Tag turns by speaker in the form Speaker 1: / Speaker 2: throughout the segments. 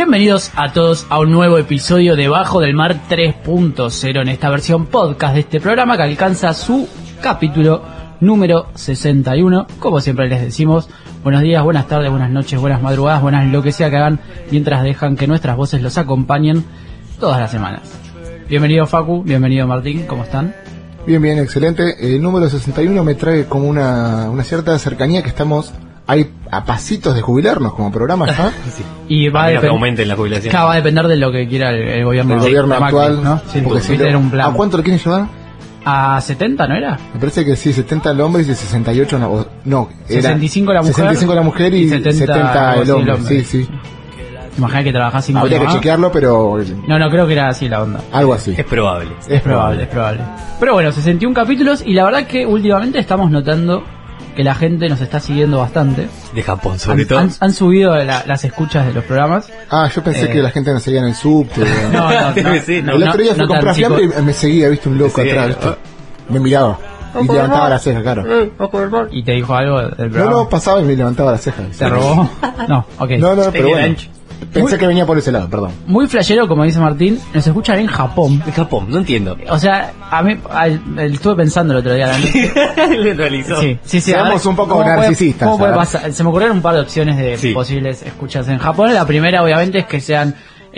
Speaker 1: Bienvenidos a todos a un nuevo episodio de Bajo del Mar 3.0 en esta versión podcast de este programa que alcanza su capítulo número 61. Como siempre les decimos, buenos días, buenas tardes, buenas noches, buenas madrugadas, buenas lo que sea que hagan mientras dejan que nuestras voces los acompañen todas las semanas. Bienvenido Facu, bienvenido Martín, ¿cómo están?
Speaker 2: Bien, excelente. El número 61 me trae como una cierta cercanía que estamos ahí a pasitos de jubilarnos como programa, ¿no?
Speaker 3: Sí.
Speaker 1: Y va a
Speaker 3: que aumenten la jubilación.
Speaker 1: va a depender de lo que quiera el gobierno.
Speaker 2: El gobierno actual,
Speaker 1: ¿no? Sí,
Speaker 2: porque
Speaker 1: si era un plan.
Speaker 2: ¿A cuánto lo quieren llevar?
Speaker 1: ¿A 70 no era?
Speaker 2: Me parece que sí, 70 el hombre y 68 no, era
Speaker 1: 65 la mujer,
Speaker 2: 65 la mujer y 70 el hombre. Sí.
Speaker 1: Imagina que trabajás 5
Speaker 2: Habría
Speaker 1: años
Speaker 2: que chequearlo, pero
Speaker 1: No, creo que era así la onda.
Speaker 2: algo así.
Speaker 3: Es probable.
Speaker 1: Es probable. Pero bueno, 61 capítulos y la verdad que últimamente estamos notando que la gente nos está siguiendo bastante.
Speaker 3: De Japón, sobre todo.
Speaker 1: Han subido las escuchas de los programas.
Speaker 2: Yo pensé que la gente nos seguía en el subte.
Speaker 1: No.
Speaker 2: El otro día fui a comprar fiambre y me seguía, viste, un loco atrás, ¿viste? Me miraba y levantaba la ceja, claro.
Speaker 1: ¿Y te dijo algo del programa?
Speaker 2: No, pasaba y me levantaba la ceja.
Speaker 1: ¿Te robó? No, ok.
Speaker 2: No, pero bueno. Pensé que venía por ese lado, perdón.
Speaker 1: Muy flashero, como dice Martín, nos escuchan en Japón.
Speaker 3: De Japón, no entiendo.
Speaker 1: O sea, a mí estuve pensando el otro día.
Speaker 3: Lo realizó.
Speaker 1: Sí.
Speaker 2: Seamos un poco narcisistas.
Speaker 1: ¿Cómo puede pasar? Se me ocurrieron un par de opciones de posibles escuchas en Japón. La primera, obviamente, es que sean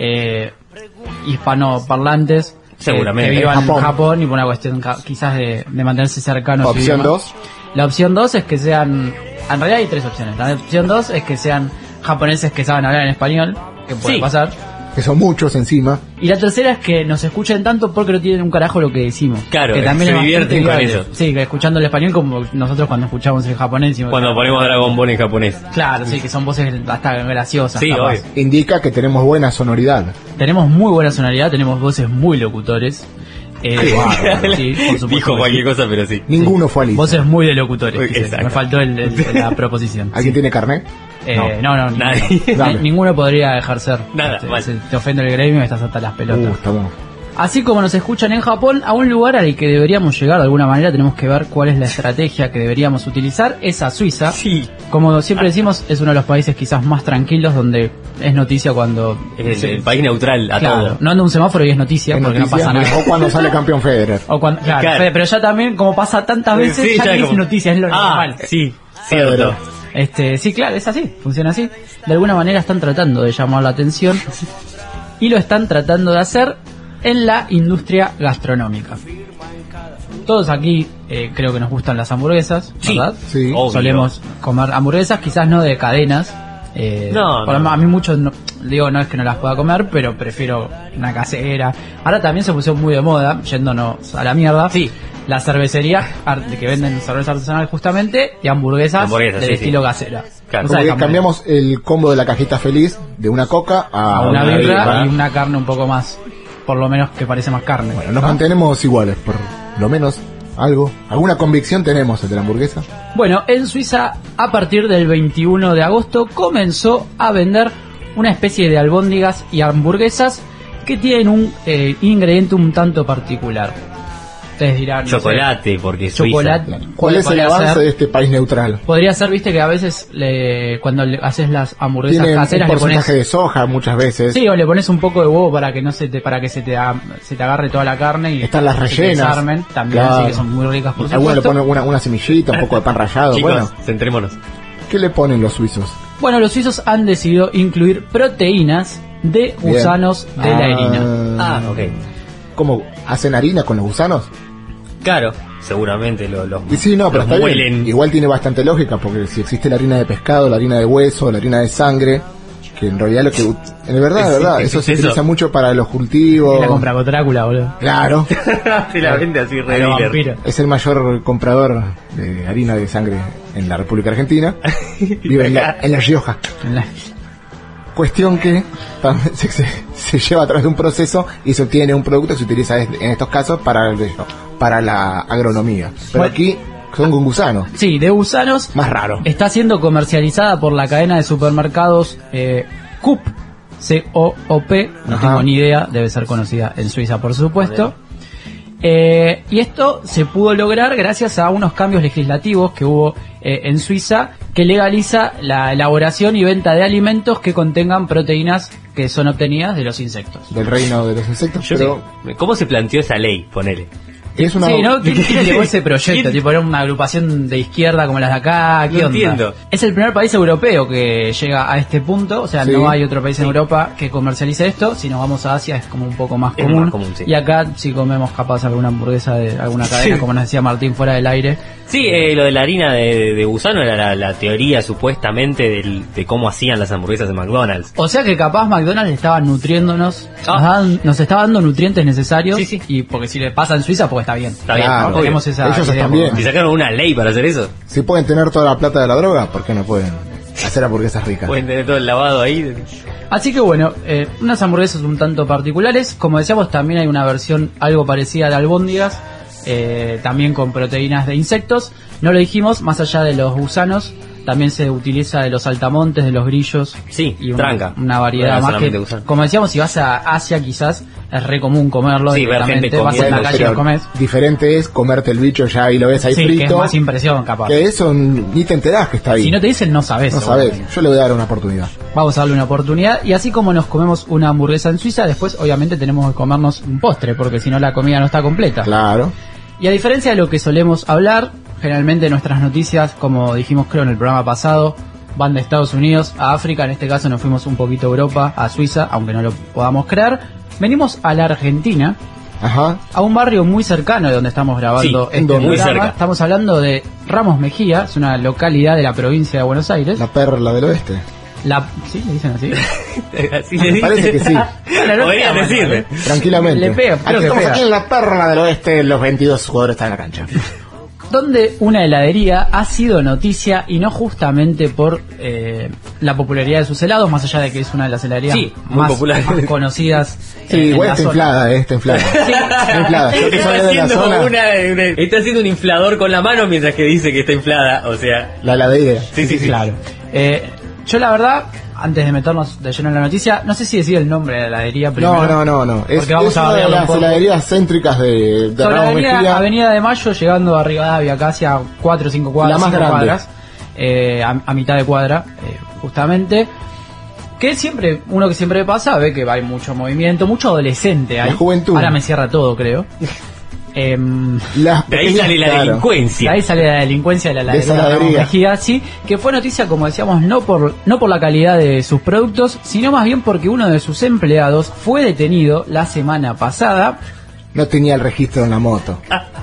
Speaker 1: hispanoparlantes.
Speaker 3: Seguramente.
Speaker 1: Que vivan en Japón y por una cuestión quizás de mantenerse cercanos.
Speaker 2: Opción 2.
Speaker 1: La opción 2 es que sean... En realidad hay tres opciones. La opción 2 es que sean japoneses que saben hablar en español, que puede pasar.
Speaker 2: Que son muchos encima.
Speaker 1: Y la tercera es que nos escuchen tanto porque no tienen un carajo lo que decimos.
Speaker 3: Claro,
Speaker 1: que también
Speaker 3: se divierten con eso.
Speaker 1: Sí, que escuchando el español como nosotros cuando escuchamos el japonés.
Speaker 3: Cuando ponemos Dragon Ball en japonés.
Speaker 1: Claro, sí, que son voces hasta graciosas.
Speaker 3: Sí, obvio.
Speaker 2: Indica que tenemos buena sonoridad.
Speaker 1: Tenemos muy buena sonoridad, tenemos voces muy locutores. Sí, por supuesto.
Speaker 3: Dijo cualquier cosa, pero sí.
Speaker 2: Ninguno fue Alicia.
Speaker 1: Voces muy de locutores.
Speaker 3: Exacto.
Speaker 1: Me faltó la proposición.
Speaker 2: ¿Alguien tiene carnet?
Speaker 1: No,
Speaker 3: nadie.
Speaker 1: Ninguno podría ejercer.
Speaker 3: Nada,
Speaker 1: te ofende el gremio y estás hasta las pelotas.
Speaker 2: Está bueno.
Speaker 1: Así como nos escuchan en Japón, a un lugar al que deberíamos llegar de alguna manera, tenemos que ver cuál es la estrategia que deberíamos utilizar, es a Suiza.
Speaker 3: Sí.
Speaker 1: Como siempre decimos, es uno de los países quizás más tranquilos donde es noticia cuando...
Speaker 3: Es el país neutral a todo.
Speaker 1: No anda un semáforo y es noticia porque no pasa nada.
Speaker 2: O cuando sale campeón Federer.
Speaker 1: Claro. Pero ya también, como pasa tantas veces, ya es noticia, es lo normal.
Speaker 3: Sí, cierto.
Speaker 1: Sí, claro, es así, funciona así. De alguna manera están tratando de llamar la atención y lo están tratando de hacer en la industria gastronómica. Todos aquí creo que nos gustan las hamburguesas, ¿verdad?
Speaker 2: Sí.
Speaker 1: Solemos comer hamburguesas, quizás no de cadenas. A mí muchos no es que no las pueda comer, pero prefiero una casera. Ahora también se puso muy de moda, yéndonos a la mierda.
Speaker 3: Sí.
Speaker 1: Las cervecerías que venden cerveza artesanal justamente y hamburguesas del estilo casera.
Speaker 2: Claro. Como que cambiamos el combo de la cajita feliz de una coca a
Speaker 1: una birra y una carne un poco más, por lo menos que parece más carne.
Speaker 2: Bueno, nos mantenemos iguales, por lo menos alguna convicción tenemos de la hamburguesa.
Speaker 1: Bueno, en Suiza a partir del 21 de agosto comenzó a vender una especie de albóndigas y hamburguesas que tienen un ingrediente un tanto particular. Ustedes dirán...
Speaker 3: Chocolate, porque es
Speaker 1: chocolate.
Speaker 3: Suiza.
Speaker 2: ¿Cuál es el avance de este país neutral?
Speaker 1: Podría ser, viste, que a veces cuando haces las hamburguesas caseras
Speaker 2: un
Speaker 1: le
Speaker 2: porcentaje
Speaker 1: pones...
Speaker 2: de soja muchas veces.
Speaker 1: Sí, o le pones un poco de huevo para que se te agarre toda la carne y
Speaker 2: están las rellenas.
Speaker 1: Se desarmen, también,
Speaker 2: claro.
Speaker 1: Así que son muy ricas por supuesto.
Speaker 2: Alguno le pone una semillita, un poco de pan rallado.
Speaker 3: Chicos,
Speaker 2: bueno,
Speaker 3: centrémonos.
Speaker 2: ¿Qué le ponen los suizos?
Speaker 1: Bueno, los suizos han decidido incluir proteínas de gusanos de la harina.
Speaker 3: Ok.
Speaker 2: ¿Cómo hacen harina con los gusanos?
Speaker 3: Claro, seguramente los
Speaker 2: y sí, no, pero está
Speaker 3: muelen.
Speaker 2: Bien. Igual tiene bastante lógica, porque si existe la harina de pescado, la harina de hueso, la harina de sangre, que en realidad lo que... En verdad, eso se utiliza mucho para los cultivos.
Speaker 1: La compra con Drácula, boludo.
Speaker 2: Claro.
Speaker 3: Se la vende así re dealer.
Speaker 2: Es el mayor comprador de harina de sangre en la República Argentina. Vive en la Rioja. Cuestión que se lleva a través de un proceso y se obtiene un producto que se utiliza en estos casos para la agronomía. Pero aquí son con gusanos.
Speaker 1: Sí, de gusanos.
Speaker 2: Más raro.
Speaker 1: Está siendo comercializada por la cadena de supermercados Coop, C-O-O-P. No tengo ni idea, debe ser conocida en Suiza, por supuesto. Y esto se pudo lograr gracias a unos cambios legislativos que hubo en Suiza, que legaliza la elaboración y venta de alimentos que contengan proteínas que son obtenidas de los insectos.
Speaker 2: Del reino de los insectos,
Speaker 3: ¿Cómo se planteó esa ley? Ponele.
Speaker 2: Es una...
Speaker 1: Sí, ¿no? ¿Quién llevó ese proyecto? Tipo, era una agrupación de izquierda como las de acá. ¿Qué
Speaker 3: No
Speaker 1: onda?
Speaker 3: entiendo.
Speaker 1: Es el primer país europeo que llega a este punto. O sea,
Speaker 2: Sí.
Speaker 1: no hay otro país en Europa que comercialice esto. Si nos vamos a Asia es como un poco más
Speaker 3: Es
Speaker 1: común.
Speaker 3: más común, sí.
Speaker 1: Y acá si comemos capaz alguna hamburguesa de alguna cadena, como nos decía Martín fuera del aire.
Speaker 3: Sí, lo de la harina de gusano era la teoría supuestamente de cómo hacían las hamburguesas de McDonald's.
Speaker 1: O sea que capaz McDonald's estaba nutriéndonos, nos estaba dando nutrientes necesarios.
Speaker 3: Sí, sí.
Speaker 1: Y porque si le pasa en Suiza, pues está bien.
Speaker 3: Está bien,
Speaker 2: Claro.
Speaker 3: obvio.
Speaker 1: Tenemos esa
Speaker 2: Ellos
Speaker 1: idea
Speaker 2: están
Speaker 1: por lo
Speaker 2: bien.
Speaker 3: Si sacaron una ley para hacer eso,
Speaker 2: Si pueden tener toda la plata de la droga, ¿por qué no pueden hacer hamburguesas ricas?
Speaker 3: pueden tener todo el lavado ahí.
Speaker 1: Así que bueno, unas hamburguesas un tanto particulares. Como decíamos, también hay una versión algo parecida de albóndigas, también con proteínas de insectos. No lo dijimos, más allá de los gusanos, también se utiliza de los saltamontes, de los grillos.
Speaker 3: Sí,
Speaker 1: y
Speaker 3: tranca.
Speaker 1: una variedad
Speaker 3: No
Speaker 1: más
Speaker 3: solamente
Speaker 1: que,
Speaker 3: gusano.
Speaker 1: como decíamos, si vas a Asia quizás es re común comerlo.
Speaker 3: Sí, ver gente
Speaker 1: directamente. Vas en la
Speaker 3: comiendo,
Speaker 1: calle y lo comes.
Speaker 2: Diferente es comerte el bicho ya y lo ves ahí
Speaker 1: Sí, que es
Speaker 2: frito.
Speaker 1: más impresión capaz.
Speaker 2: Que eso ni te enterás que está ahí.
Speaker 1: Si no te dicen, no sabes.
Speaker 2: No sabes. Yo le voy a dar una oportunidad.
Speaker 1: Vamos a darle una oportunidad. Y así como nos comemos una hamburguesa en Suiza, después obviamente tenemos que comernos un postre, porque si no la comida no está completa.
Speaker 2: Claro.
Speaker 1: Y a diferencia de lo que solemos hablar, generalmente nuestras noticias, como dijimos creo en el programa pasado, van de Estados Unidos a África. En este caso nos fuimos un poquito a Europa, a Suiza, aunque no lo podamos creer. Venimos a la Argentina,
Speaker 2: Ajá.
Speaker 1: a un barrio muy cercano de donde estamos grabando
Speaker 3: Sí,
Speaker 1: este
Speaker 3: muy
Speaker 1: programa.
Speaker 3: cerca.
Speaker 1: Estamos hablando de Ramos Mejía, es una localidad de la provincia de Buenos Aires.
Speaker 2: La perla del oeste.
Speaker 1: ¿Sí? ¿Le dicen así?
Speaker 3: Así le
Speaker 2: Me parece que sí.
Speaker 3: Podrían decirle.
Speaker 2: Tranquilamente.
Speaker 1: Le pega, creo
Speaker 2: Aquí
Speaker 1: que
Speaker 2: estamos
Speaker 1: pega.
Speaker 2: aquí en la perla del oeste, los 22 jugadores están en la cancha.
Speaker 1: Donde una heladería ha sido noticia y no justamente por la popularidad de sus helados, más allá de que es una de las heladerías
Speaker 3: Sí, muy
Speaker 1: más
Speaker 3: popular.
Speaker 1: conocidas.
Speaker 2: Sí,
Speaker 1: en
Speaker 2: igual
Speaker 1: la
Speaker 2: está
Speaker 1: zona.
Speaker 2: inflada, está inflada. Está inflada. Yo que
Speaker 3: Está
Speaker 2: soy de la
Speaker 3: haciendo,
Speaker 2: zona,
Speaker 3: está haciendo un inflador con la mano mientras que dice que está inflada. O sea,
Speaker 2: la heladería.
Speaker 3: sí.
Speaker 1: Claro. Yo la verdad, antes de meternos de lleno en la noticia, no sé si decir el nombre de la heladería primero.
Speaker 2: No. Es,
Speaker 1: Porque vamos
Speaker 2: es
Speaker 1: a
Speaker 2: una de
Speaker 1: hablar un
Speaker 2: las
Speaker 1: poco.
Speaker 2: heladerías céntricas de
Speaker 1: Sobre
Speaker 2: Ramos Mejía.
Speaker 1: Avenida de Mayo, llegando a Rivadavia, casi a 4 o 5 cuadras.
Speaker 2: La más
Speaker 1: 5
Speaker 2: grande.
Speaker 1: cuadras, a mitad de cuadra, justamente. Que siempre, uno que siempre pasa, ve que hay mucho movimiento, mucho adolescente ahí.
Speaker 2: La juventud.
Speaker 1: Ahora me cierra todo, creo.
Speaker 2: Las
Speaker 3: de ahí
Speaker 2: pequeñas-
Speaker 3: sale la
Speaker 2: claro.
Speaker 1: De
Speaker 3: delincuencia.
Speaker 1: ahí sale la delincuencia de la
Speaker 2: De esa
Speaker 1: heladería Ramos
Speaker 2: heladería.
Speaker 1: Mejía, sí, que fue noticia, como decíamos, no por la calidad de sus productos, sino más bien porque uno de sus empleados fue detenido la semana pasada.
Speaker 2: No tenía el registro en la moto.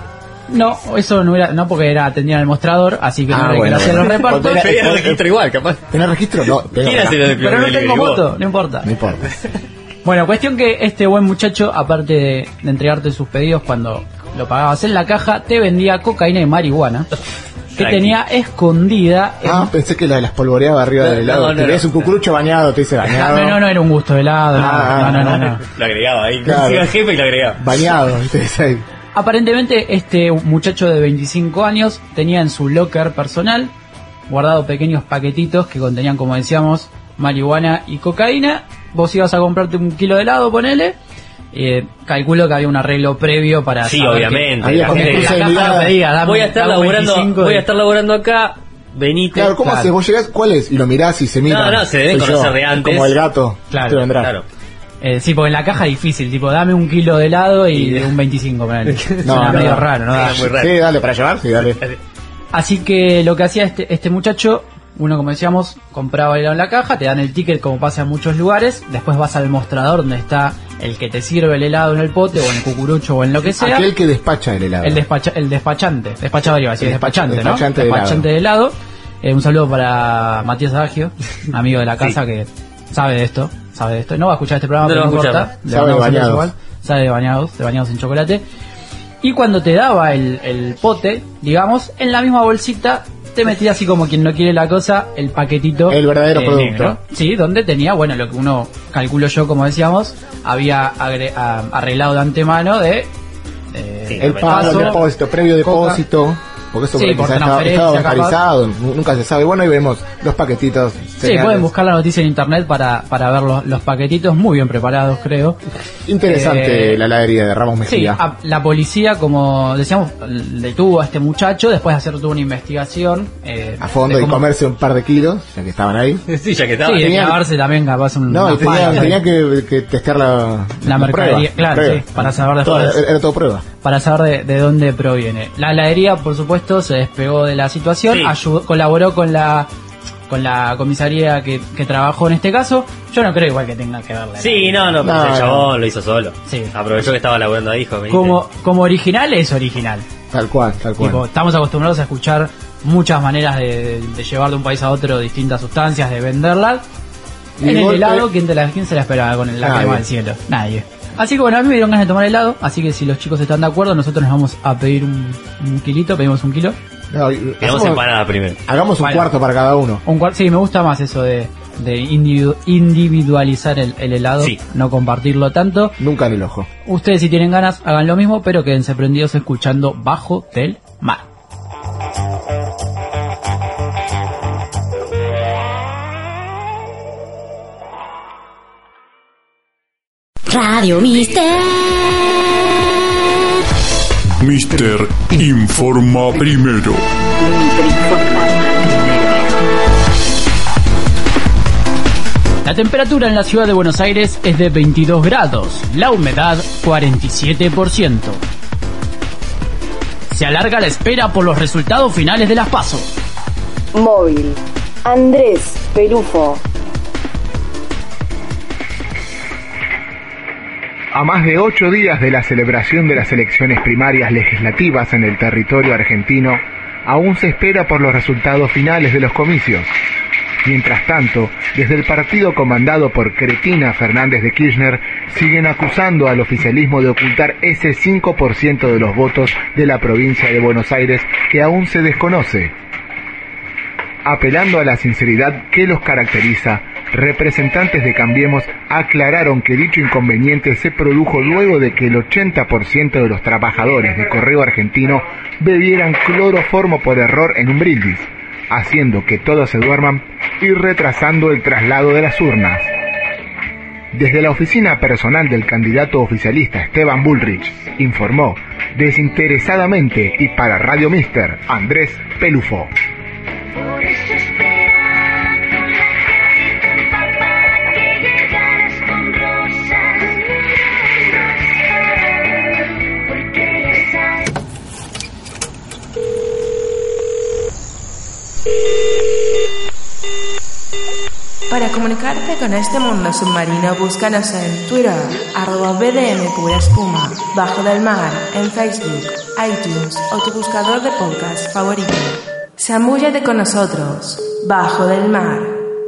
Speaker 1: No, eso no era, no porque tenía el mostrador, así que no era que lo hacían los repartos.
Speaker 2: Era-
Speaker 3: Pedía el registro igual, capaz.
Speaker 2: ¿Tenés registro? No.
Speaker 3: ¿Quién hace lo de
Speaker 1: Pero no tengo moto, no importa.
Speaker 2: No importa.
Speaker 1: Bueno, cuestión que este buen muchacho, aparte de entregarte sus pedidos cuando lo pagabas en la caja, te vendía cocaína y marihuana que
Speaker 3: Tranqui.
Speaker 1: tenía escondida en...
Speaker 2: Pensé que las polvoreaba arriba del helado.
Speaker 3: no,
Speaker 2: Te ves un cucurucho bañado, te dice bañado.
Speaker 1: No era un gusto de helado, no.
Speaker 3: Lo agregaba ahí.
Speaker 2: Claro.
Speaker 3: Iba el jefe y lo agregaba.
Speaker 2: Bañado, te dice ahí.
Speaker 1: Aparentemente este muchacho de 25 años tenía en su locker personal guardado pequeños paquetitos que contenían, como decíamos, marihuana y cocaína. Vos ibas a comprarte un kilo de helado, ponele. Calculo que había un arreglo previo para
Speaker 3: Sí,
Speaker 1: saber
Speaker 3: obviamente.
Speaker 1: que-
Speaker 2: Había
Speaker 3: La
Speaker 2: como
Speaker 3: gente
Speaker 2: cruce
Speaker 1: la
Speaker 2: de
Speaker 1: caja
Speaker 2: mirada.
Speaker 1: no me diga, dame-
Speaker 3: voy a estar
Speaker 1: dame
Speaker 3: laburando,
Speaker 1: 25
Speaker 3: voy a estar laburando acá. Venite.
Speaker 2: Claro, ¿cómo haces? Vos llegás, ¿cuál es? Y lo mirás y se mira.
Speaker 3: No, se deben
Speaker 2: Soy
Speaker 3: conocer
Speaker 2: yo.
Speaker 3: de antes.
Speaker 2: Como el gato.
Speaker 1: Claro,
Speaker 2: te vendrá.
Speaker 3: Claro.
Speaker 1: Sí, porque en la caja es difícil, tipo, dame un kilo de helado y de un 25, ponele. Suena medio raro, ¿no?
Speaker 3: Era muy raro.
Speaker 2: Sí, dale, para llevar, sí, dale.
Speaker 1: Así que lo que hacía este muchacho, uno como decíamos, compraba el helado en la caja, te dan el ticket como pasa en muchos lugares, después vas al mostrador donde está el que te sirve el helado en el pote o en el cucurucho o en lo que sea.
Speaker 2: Aquel que despacha el helado.
Speaker 1: El despachante, despachador iba a decir,
Speaker 2: El
Speaker 1: despachante, ¿no?
Speaker 2: despachante de
Speaker 1: Despachante de helado. Un saludo para Matías Adagio, amigo de la casa que sabe de esto. No va a escuchar este programa,
Speaker 3: No
Speaker 1: pero
Speaker 3: lo
Speaker 1: no
Speaker 3: va a
Speaker 1: importa.
Speaker 3: escuchar.
Speaker 1: Le
Speaker 2: Sabe de
Speaker 1: mandamos saludos
Speaker 2: bañados.
Speaker 1: igual. Sabe de bañados en chocolate. Y cuando te daba el pote, digamos, en la misma bolsita te metía así como quien no quiere la cosa, el paquetito.
Speaker 2: El verdadero producto.
Speaker 1: negro. Sí, donde tenía, bueno, lo que uno, calculo yo, como decíamos, había arreglado de antemano de...
Speaker 3: Sí,
Speaker 2: El pago, el
Speaker 1: paso,
Speaker 2: depósito, previo
Speaker 1: coca.
Speaker 2: depósito. porque eso
Speaker 1: Sí, por
Speaker 2: quizás
Speaker 1: transferencia,
Speaker 2: estaba bancarizado, nunca se sabe. Bueno, ahí vemos los paquetitos.
Speaker 1: Sí, pueden buscar la noticia en internet para ver los paquetitos muy bien preparados, creo.
Speaker 2: Interesante la heladería de Ramos Mejía.
Speaker 1: Sí, la policía, como decíamos, detuvo a este muchacho después de hacer toda una investigación.
Speaker 2: A fondo y comerse un par de kilos, ya que estaban ahí.
Speaker 3: Sí, ya que estaba.
Speaker 1: Sí, de clavarse también capaz
Speaker 2: No, y tenía que testear la
Speaker 1: mercadería, claro,
Speaker 2: prueba.
Speaker 1: sí, para saber después.
Speaker 2: Era todo prueba.
Speaker 1: Para saber de dónde proviene. La heladería, por supuesto, se despegó de la situación,
Speaker 3: Sí.
Speaker 1: colaboró con la comisaría que trabajó en este caso. Yo no creo igual que tenga que verla.
Speaker 3: Sí, no, pero el chabón lo hizo solo.
Speaker 1: Sí.
Speaker 3: Aprovechó que estaba laburando ahí, dijo.
Speaker 1: Como original es original.
Speaker 2: Tal cual.
Speaker 1: Tipo, estamos acostumbrados a escuchar muchas maneras de llevar de un país a otro distintas sustancias, de venderlas.
Speaker 2: Y
Speaker 1: En el
Speaker 2: golpe-
Speaker 1: helado, ¿quién se la esperaba con la crema del cielo? Nadie. Así que bueno, a mí me dieron ganas de tomar helado, así que si los chicos están de acuerdo, nosotros nos vamos a pedir un kilito, pedimos un kilo.
Speaker 2: No,
Speaker 3: Quedamos empanada primero.
Speaker 2: Hagamos un
Speaker 1: Bueno.
Speaker 2: cuarto para cada uno.
Speaker 1: Sí, me gusta más eso de individualizar el helado,
Speaker 3: Sí.
Speaker 1: no compartirlo tanto.
Speaker 2: Nunca en el ojo.
Speaker 1: Ustedes si tienen ganas, hagan lo mismo, pero quédense prendidos escuchando Bajo del Mar.
Speaker 4: Radio Mister.
Speaker 5: Mister informa primero.
Speaker 1: La temperatura en la ciudad de Buenos Aires es de 22 grados, la humedad 47%. Se alarga la espera por los resultados finales de las PASO.
Speaker 6: Móvil. Andrés Pelufo.
Speaker 7: A más de 8 días de la celebración de las elecciones primarias legislativas en el territorio argentino, aún se espera por los resultados finales de los comicios. Mientras tanto, desde el partido comandado por Cristina Fernández de Kirchner, siguen acusando al oficialismo de ocultar ese 5% de los votos de la provincia de Buenos Aires que aún se desconoce. Apelando a la sinceridad que los caracteriza, representantes de Cambiemos aclararon que dicho inconveniente se produjo luego de que el 80% de los trabajadores de Correo Argentino bebieran cloroformo por error en un brindis, haciendo que todos se duerman y retrasando el traslado de las urnas. Desde la oficina personal del candidato oficialista Esteban Bullrich, informó desinteresadamente y para Radio Mister, Andrés Pelufo.
Speaker 8: Para comunicarte con este mundo submarino, búscanos en Twitter, @BDM Pura Espuma, Bajo del Mar, en Facebook, iTunes o tu buscador de podcast favorito. Zambúllate con nosotros, Bajo del Mar.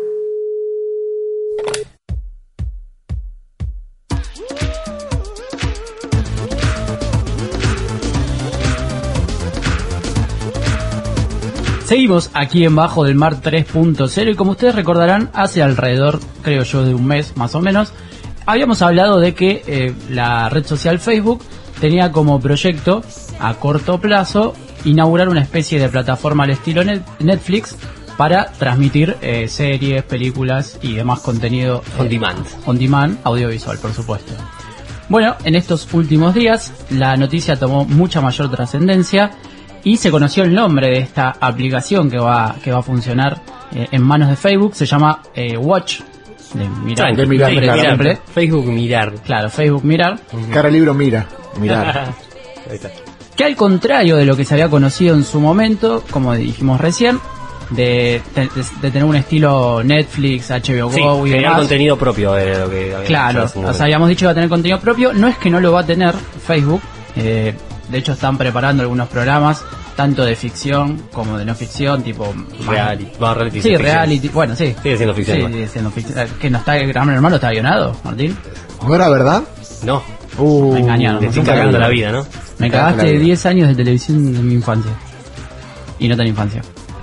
Speaker 1: Seguimos aquí en Bajo del Mar 3.0 y como ustedes recordarán, hace alrededor, creo yo, de un mes más o menos, habíamos hablado de que la red social Facebook tenía como proyecto a corto plazo inaugurar una especie de plataforma al estilo Netflix para transmitir series, películas y demás contenido on demand, audiovisual, por supuesto. Bueno, en estos últimos días la noticia tomó mucha mayor trascendencia y se conoció el nombre de esta aplicación que va a funcionar en manos de Facebook. Se llama Watch, de mirar,
Speaker 2: De mirar,
Speaker 1: nombre
Speaker 2: claro.
Speaker 1: simple.
Speaker 3: Facebook Mirar.
Speaker 1: Claro, Facebook Mirar.
Speaker 2: Cara libro mirar.
Speaker 3: Ahí está.
Speaker 1: Que al contrario de lo que se había conocido en su momento, como dijimos recién, de tener un estilo Netflix, HBO
Speaker 3: Sí,
Speaker 1: Go y
Speaker 3: generar
Speaker 1: demás.
Speaker 3: contenido propio de lo que habíamos
Speaker 1: Claro,
Speaker 3: hecho en ese
Speaker 1: o sea,
Speaker 3: momento.
Speaker 1: habíamos dicho que iba a tener contenido propio. No es que no lo va a tener Facebook. De hecho, están preparando algunos programas, tanto de ficción como de no ficción, tipo
Speaker 3: Reality. Bueno, reality.
Speaker 1: Sí,
Speaker 3: ficción.
Speaker 1: reality. Bueno, sí.
Speaker 3: Sigue siendo ficción.
Speaker 1: Sí,
Speaker 3: igual.
Speaker 1: sigue siendo ficción. ¿Que no está Gran Hermano está guionado, Martín?
Speaker 2: ¿No era verdad?
Speaker 3: No,
Speaker 1: Me engañaron.
Speaker 3: te estoy
Speaker 2: nunca
Speaker 3: cagando
Speaker 2: vi.
Speaker 3: la vida, ¿no?
Speaker 1: Me
Speaker 2: Cagaste
Speaker 1: cagaste
Speaker 2: la vida.
Speaker 1: 10 años de televisión de mi infancia. Y no tan infancia.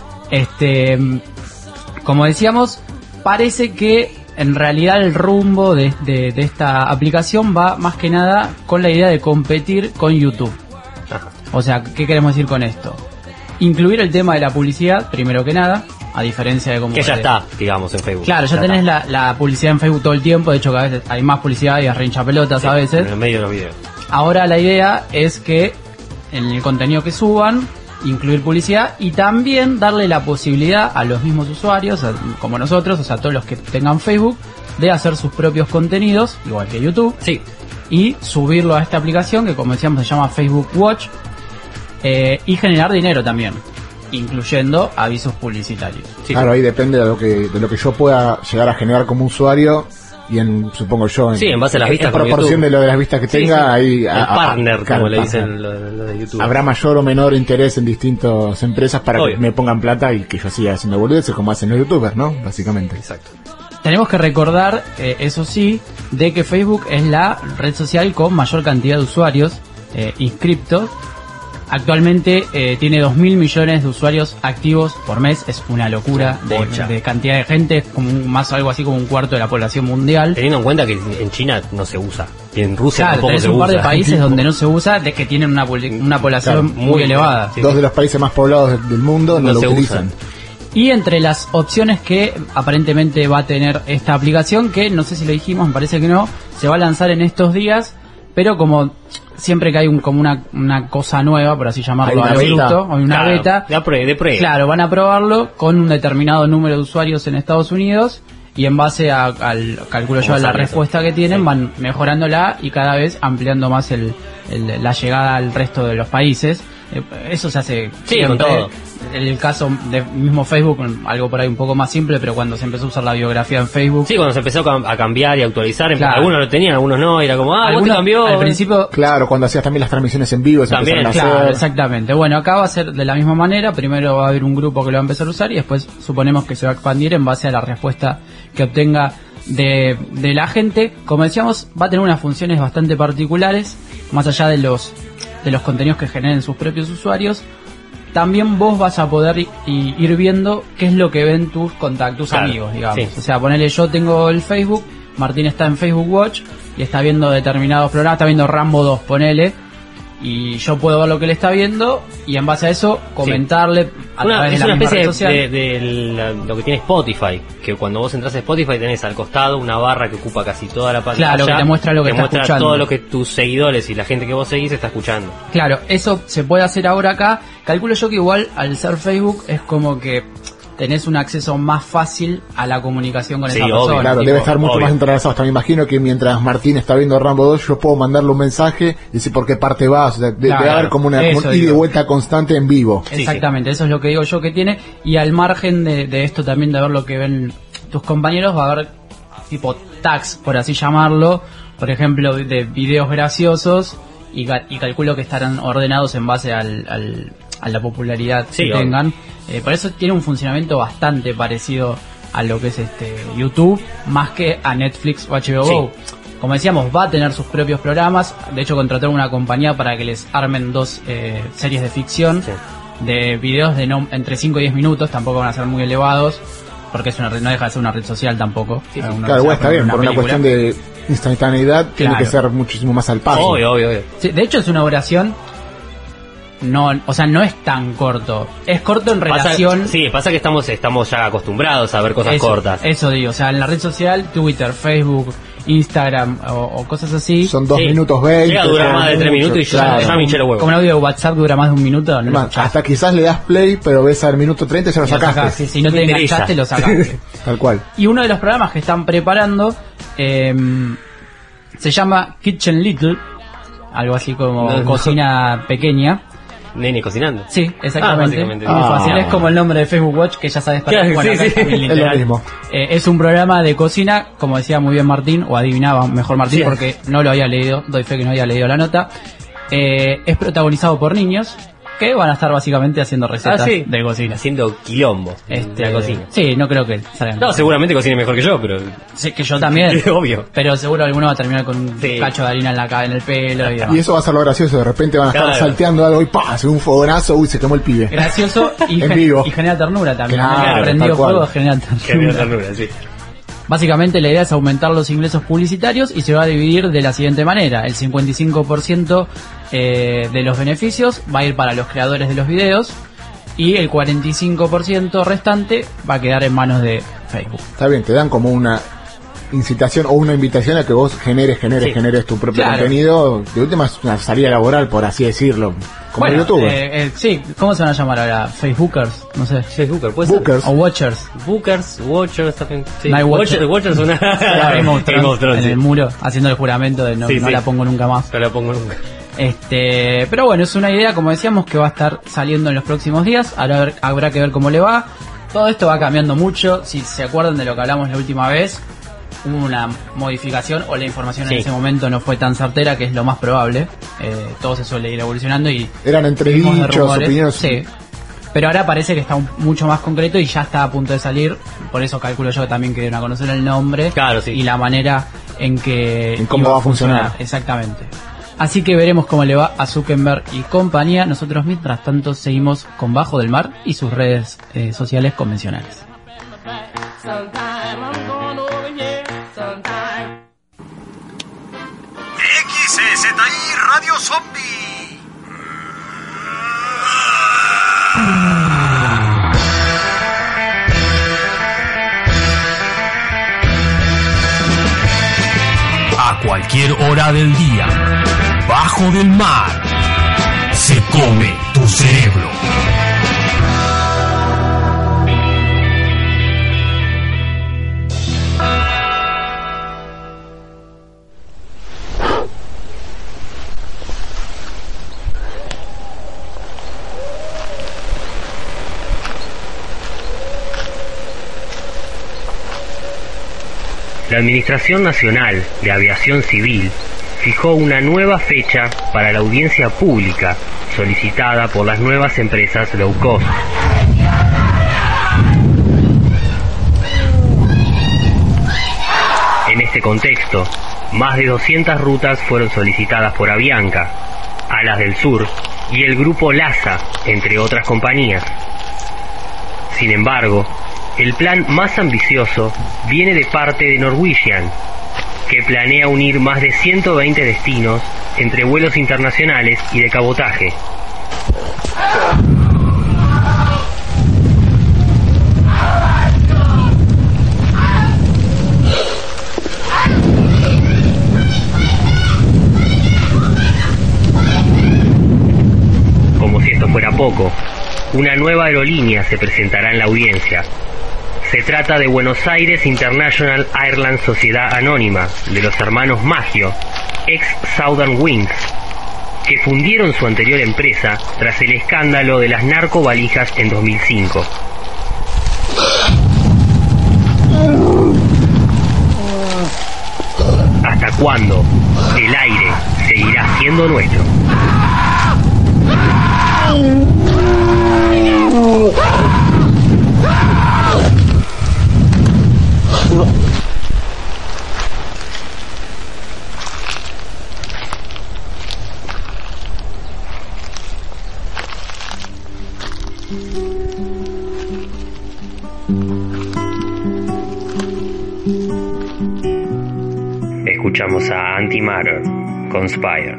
Speaker 1: Como decíamos, parece que en realidad el rumbo de esta aplicación va más que nada con la idea de competir con YouTube.
Speaker 3: Ajá.
Speaker 1: O sea, ¿qué queremos decir con esto? incluir el tema de la publicidad, primero que nada, a diferencia de como...
Speaker 3: Que ya está, digamos, en Facebook.
Speaker 1: Claro, ya tenés la publicidad en Facebook todo el tiempo, de hecho cada vez hay más publicidad y es re hincha pelotas a veces.
Speaker 3: En el medio de los videos.
Speaker 1: Ahora la idea es que en el contenido que suban, incluir publicidad y también darle la posibilidad a los mismos usuarios, como nosotros, o sea, todos los que tengan Facebook, de hacer sus propios contenidos, igual que YouTube,
Speaker 3: sí,
Speaker 1: y subirlo a esta aplicación que, como decíamos, se llama Facebook Watch, y generar dinero también, incluyendo avisos publicitarios.
Speaker 2: Sí, claro, ahí depende de lo que yo pueda llegar a generar como usuario y supongo yo
Speaker 3: en base a las vistas,
Speaker 2: en proporción de lo de las vistas que tenga, ahí
Speaker 3: el partner,
Speaker 2: claro,
Speaker 3: como le dicen lo de YouTube.
Speaker 2: Habrá mayor o menor interés en distintas empresas para que me pongan plata y que yo siga haciendo boludeces como hacen los youtubers, ¿no? Básicamente.
Speaker 3: Exacto.
Speaker 1: Tenemos que recordar, eso sí, de que Facebook es la red social con mayor cantidad de usuarios inscriptos. Actualmente tiene 2.000 millones de usuarios activos por mes. Es una locura de cantidad de gente. Es como algo así como un cuarto de la población mundial.
Speaker 3: Teniendo en cuenta que en China no se usa. Y en Rusia
Speaker 1: tampoco se usa. Un par de países donde no se usa, de que tienen una población muy elevada.
Speaker 2: Dos de los países más poblados del mundo no lo utilizan.
Speaker 1: Y entre las opciones que aparentemente va a tener esta aplicación, que no sé si lo dijimos, me parece que no, se va a lanzar en estos días, pero como siempre que hay como una cosa nueva, por así llamarlo, hay una beta
Speaker 3: de prueba.
Speaker 1: Claro, van a probarlo con un determinado número de usuarios en Estados Unidos y en base al calculo yo, a la respuesta que tienen, van mejorándola y cada vez ampliando más la llegada al resto de los países. Eso se hace
Speaker 3: con todo.
Speaker 1: En el caso de mismo Facebook, algo por ahí un poco más simple, pero cuando se empezó a usar la biografía en Facebook,
Speaker 3: cuando se empezó a cambiar y actualizar, algunos lo tenían, algunos no, era como algunos cambió
Speaker 1: al principio.
Speaker 2: Claro, cuando hacías también las transmisiones en vivo
Speaker 1: también, claro, exactamente. Bueno, acá va a ser de la misma manera. Primero va a haber un grupo que lo va a empezar a usar y después suponemos que se va a expandir en base a la respuesta que obtenga de la gente. Como decíamos, va a tener unas funciones bastante particulares, más allá de los contenidos que generen sus propios usuarios. También vos vas a poder ir viendo qué es lo que ven tus contactos, amigos, digamos. Sí. O sea, ponele, yo tengo el Facebook, Martín está en Facebook Watch y está viendo determinados programas, está viendo Rambo 2, ponele, y yo puedo ver lo que él está viendo y en base a eso comentarle a través de la misma red social.
Speaker 3: Es una especie de lo que tiene Spotify, que cuando vos entras a Spotify tenés al costado una barra que ocupa casi toda la pantalla.
Speaker 1: Claro, que te muestra lo que está escuchando.
Speaker 3: Todo lo que tus seguidores y la gente que vos seguís está escuchando.
Speaker 1: Claro, eso se puede hacer ahora acá. Calculo yo que igual al ser Facebook es como que tenés un acceso más fácil a la comunicación con esa persona.
Speaker 2: Claro, debe estar mucho más entrelazado. Hasta me imagino que mientras Martín está viendo Rambo 2, yo puedo mandarle un mensaje y decir por qué parte va. O sea, debe haber como una ida y vuelta constante en vivo.
Speaker 1: Exactamente, eso es lo que digo yo que tiene. Y al margen de esto también, de ver lo que ven tus compañeros, va a haber tipo tags, por así llamarlo. Por ejemplo, de videos graciosos y calculo que estarán ordenados en base a la popularidad que tengan. Por eso tiene un funcionamiento bastante parecido a lo que es YouTube, más que a Netflix o HBO Go. Como decíamos, va a tener sus propios programas. De hecho, contrataron una compañía para que les armen 2 series de ficción de videos de entre 5 y 10 minutos. Tampoco van a ser muy elevados, porque es no deja de ser una red social tampoco.
Speaker 2: Claro, está bien, por una cuestión de instantaneidad tiene que ser muchísimo más al paso.
Speaker 3: Obvio.
Speaker 1: Sí, de hecho es una duración no es tan corto. Es corto en relación.
Speaker 3: Pasa que estamos ya acostumbrados a ver cosas cortas.
Speaker 1: Eso digo, o sea, en la red social, Twitter, Facebook, Instagram o cosas así.
Speaker 2: Son 2 minutos 20.
Speaker 3: Llega a durar más de 3 minutos y ya me hinché los huevos.
Speaker 1: Como un audio de WhatsApp dura más de 1 minuto.
Speaker 2: Hasta quizás le das play, pero ves al minuto 30 y ya lo sacaste.
Speaker 1: Si no te enganchaste, lo sacaste.
Speaker 2: Tal cual.
Speaker 1: Y uno de los programas que están preparando se llama Kitchen Little, algo así como cocina pequeña.
Speaker 3: Nene cocinando.
Speaker 1: Sí, exactamente. Muy fácil. Es como el nombre de Facebook Watch, que ya sabes para qué. Bueno,
Speaker 2: es lo mismo.
Speaker 1: Es un programa de cocina, como decía muy bien Martín, o adivinaba mejor Martín, porque no lo había leído, doy fe que no había leído la nota. Es protagonizado por niños que van a estar básicamente haciendo recetas de cocina.
Speaker 3: Haciendo quilombo de la cocina.
Speaker 1: Sí, no creo que salgan.
Speaker 3: No, seguramente cocine mejor que yo, pero...
Speaker 1: Sí, que yo también.
Speaker 3: Obvio.
Speaker 1: Pero seguro alguno va a terminar con un cacho de harina en el pelo y demás.
Speaker 2: Y eso va a ser lo gracioso, de repente van a estar salteando algo y ¡pah! Se un fogonazo, se quemó el pibe.
Speaker 1: Gracioso y, y genera ternura también.
Speaker 2: Claro,
Speaker 1: prendido fuego genera ternura.
Speaker 3: Sí.
Speaker 1: Básicamente la idea es aumentar los ingresos publicitarios y se va a dividir de la siguiente manera. El 55% de los beneficios va a ir para los creadores de los videos y el 45% restante va a quedar en manos de Facebook.
Speaker 2: Está bien, te dan como una incitación o una invitación a que vos generes tu propio contenido. De última es una salida laboral, por así decirlo, como
Speaker 1: bueno,
Speaker 2: YouTube.
Speaker 1: Sí, ¿cómo se van a llamar ahora? Facebookers, no sé.
Speaker 3: Facebooker, puede
Speaker 2: Bookers.
Speaker 1: O Watchers.
Speaker 3: Bookers, Watchers, también. Sí.
Speaker 1: Night Watcher.
Speaker 3: Watchers una...
Speaker 1: Game of Thrones, en
Speaker 3: sí.
Speaker 1: el muro, haciendo el juramento de no la pongo nunca más.
Speaker 3: No la pongo nunca.
Speaker 1: Pero bueno, es una idea, como decíamos, que va a estar saliendo en los próximos días. Ahora habrá que ver cómo le va. Todo esto va cambiando mucho. Si se acuerdan de lo que hablamos la última vez, hubo una modificación o la información en ese momento no fue tan certera, que es lo más probable. Todo se suele ir evolucionando y
Speaker 2: eran entredichos, opiniones.
Speaker 1: Sí. Pero ahora parece que está mucho más concreto y ya está a punto de salir. Por eso calculo yo que también que dieron a conocer el nombre,
Speaker 3: claro, sí,
Speaker 1: y la manera en
Speaker 2: cómo va a funcionar.
Speaker 1: Exactamente. Así que veremos cómo le va a Zuckerberg y compañía. Nosotros mientras tanto seguimos con Bajo del Mar y sus redes sociales convencionales.
Speaker 9: XSTI Radio Zombie.
Speaker 5: A cualquier hora del día, Bajo del Mar, se come tu cerebro.
Speaker 3: La Administración Nacional de Aviación Civil fijó una nueva fecha para la audiencia pública solicitada por las nuevas empresas low cost. En este contexto, más de 200 rutas fueron solicitadas por Avianca, Alas del Sur y el grupo LASA, entre otras compañías. Sin embargo, el plan más ambicioso viene de parte de Norwegian, que planea unir más de 120 destinos entre vuelos internacionales y de cabotaje. Como si esto fuera poco, una nueva aerolínea se presentará en la audiencia. Se trata de Buenos Aires International Airlines Sociedad Anónima, de los hermanos Maggio, ex Southern Wings, que fundieron su anterior empresa tras el escándalo de las narcovalijas en 2005. ¿Hasta cuándo el aire seguirá siendo nuestro? Escuchamos a Antimatter, Conspire.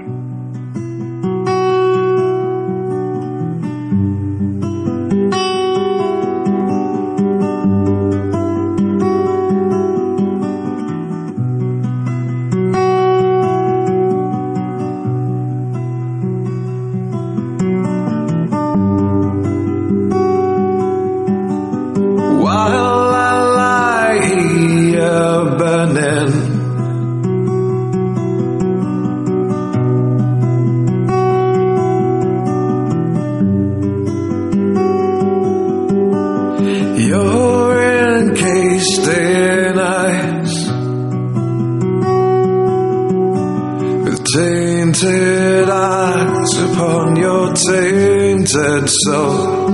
Speaker 10: Tainted eyes upon your tainted soul.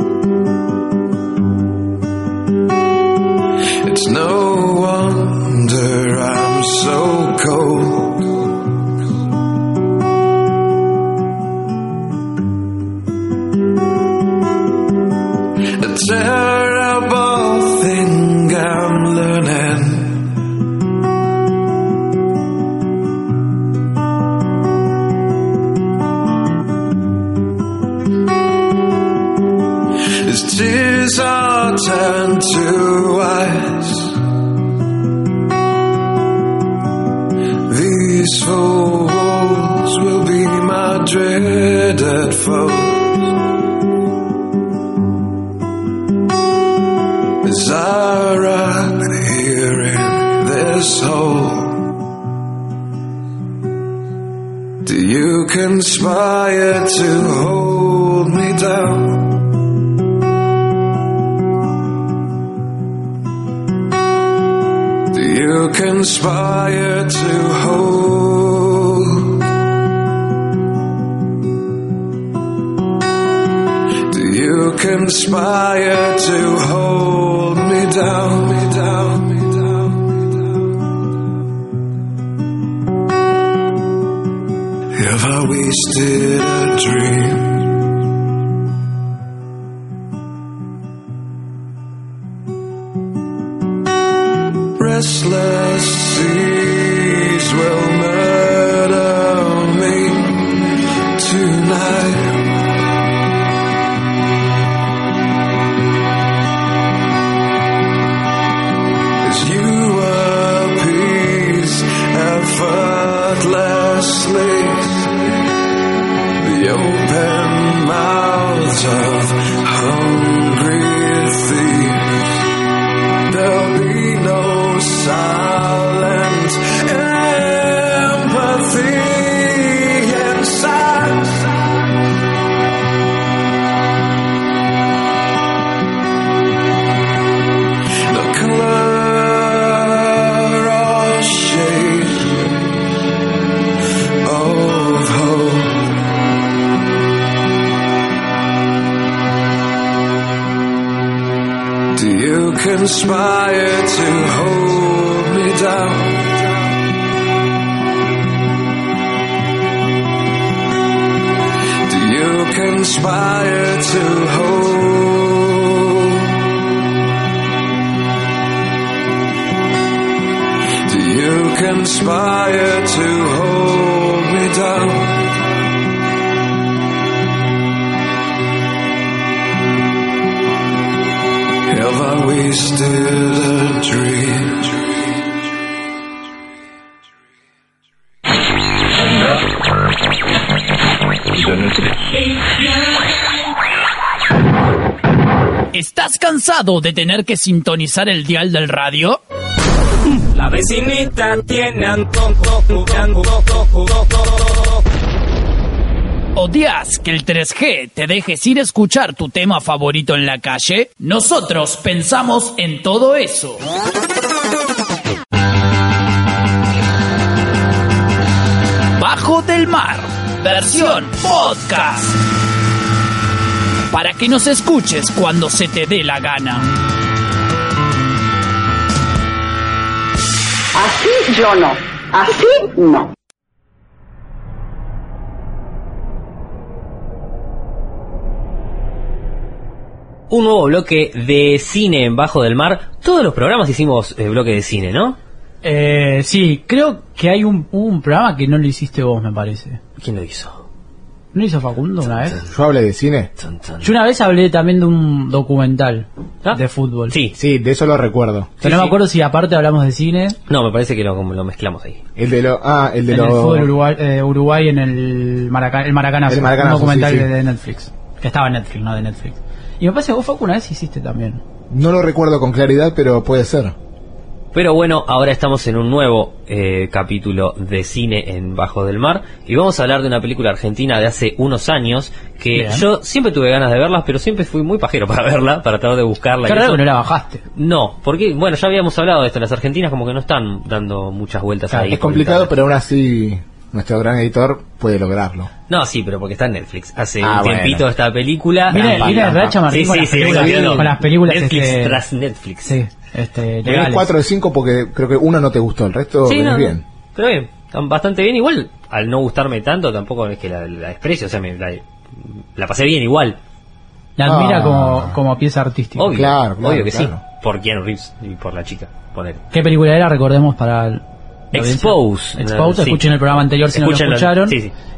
Speaker 10: It's no wonder I'm so cold. A terrible thing I'm learning. into ice. These four walls will be my dreaded foes as I ride here in this hole. Do you conspire to hold me down? Do you conspire to hold? Do you conspire to hold me down, me down, me down, me down? Have I wasted a dream? Restless seas will murder me tonight. As you appease effortlessly the open mouths of hungry thieves, there'll be no silent empathy inside. No color or shade of hope. Do you conspire to hold me down? Do you conspire to hold? Do you conspire to hold me down? Have I wasted a dream?
Speaker 1: ¿Estás cansado de tener que sintonizar el dial del radio?
Speaker 11: La vecinita tiene antojo.
Speaker 1: ¿Odias que el 3G te deje sin escuchar tu tema favorito en la calle? Nosotros pensamos en todo eso. Bajo del Mar, versión podcast. Para que nos escuches cuando se te dé la gana.
Speaker 6: Así yo no, así no.
Speaker 12: Un nuevo bloque de cine en Bajo del Mar. Todos los programas hicimos bloque de cine, ¿no?
Speaker 1: Sí, creo que hay un programa que no lo hiciste vos, me parece.
Speaker 12: ¿Quién lo hizo?
Speaker 1: ¿No lo hizo Facundo una vez?
Speaker 2: Yo hablé de cine.
Speaker 1: Yo una vez hablé también de un documental de fútbol.
Speaker 12: Sí,
Speaker 2: de eso lo recuerdo.
Speaker 1: Pero no me acuerdo si aparte hablamos de cine.
Speaker 12: No, me parece que lo mezclamos ahí.
Speaker 2: El de
Speaker 1: el fútbol Uruguay en el Maracanazo. Un documental de Netflix. Que estaba en Netflix, no de Netflix. Y me parece que vos, Facu, una vez hiciste también.
Speaker 2: No lo recuerdo con claridad, pero puede ser.
Speaker 12: Pero bueno, ahora estamos en un nuevo capítulo de cine en Bajo del Mar y vamos a hablar de una película argentina de hace unos años que bien. Yo siempre tuve ganas de verlas, pero siempre fui muy pajero para verla, para tratar de buscarla.
Speaker 1: Claro que no la bajaste.
Speaker 12: No, porque bueno, ya habíamos hablado de esto, las argentinas como que no están dando muchas vueltas
Speaker 2: claro,
Speaker 12: ahí.
Speaker 2: Es complicado, pero aún así nuestro gran editor puede lograrlo.
Speaker 12: No, sí, pero porque está en Netflix. Hace un tiempito esta película.
Speaker 1: Mira Racha Martín con las películas.
Speaker 12: Netflix tras Netflix.
Speaker 1: Sí.
Speaker 2: Tenés 4 de 5 porque creo que uno no te gustó, el resto
Speaker 12: sí, no,
Speaker 2: bien.
Speaker 12: Pero bien, bastante bien. Igual, al no gustarme tanto, tampoco es que la desprecio, o sea, la pasé bien igual.
Speaker 1: La admira como pieza artística.
Speaker 12: Obvio,
Speaker 2: claro,
Speaker 12: obvio que sí. Por Keanu Reeves y por la chica, poner.
Speaker 1: ¿Qué película era? Recordemos para
Speaker 12: Expose.
Speaker 1: Expose, escuchen el programa anterior si no lo escucharon.
Speaker 12: Sí.